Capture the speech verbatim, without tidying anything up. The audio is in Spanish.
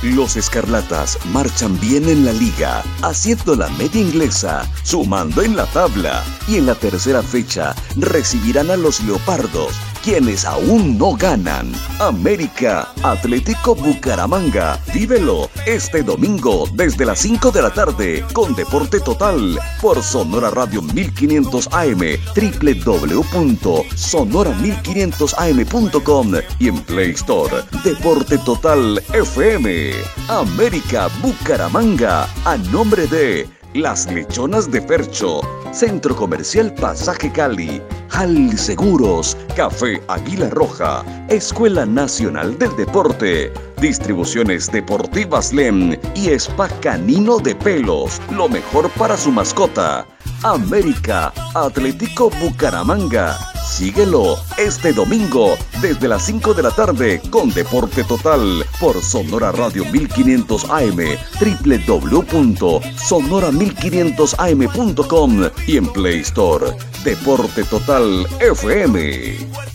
Los Escarlatas marchan bien en la liga, haciendo la media inglesa, sumando en la tabla. Y en la tercera fecha recibirán a los Leopardos, quienes aún no ganan. América, Atlético Bucaramanga. Vívelo este domingo desde las cinco de la tarde con Deporte Total por Sonora Radio mil quinientos A M, doble u doble u doble u punto sonora mil quinientos a m punto com y en Play Store. Deporte Total F M. América Bucaramanga, a nombre de Las Lechonas de Fercho, Centro Comercial Pasaje Cali, Hal Seguros, Café Águila Roja, Escuela Nacional del Deporte, Distribuciones Deportivas Lem y Spa Canino de Pelos, lo mejor para su mascota. América, Atlético Bucaramanga. Síguelo este domingo desde las cinco de la tarde con Deporte Total por Sonora Radio mil quinientos A M, doble u doble u doble u punto sonora mil quinientos a m punto com y en Play Store. Deporte Total F M.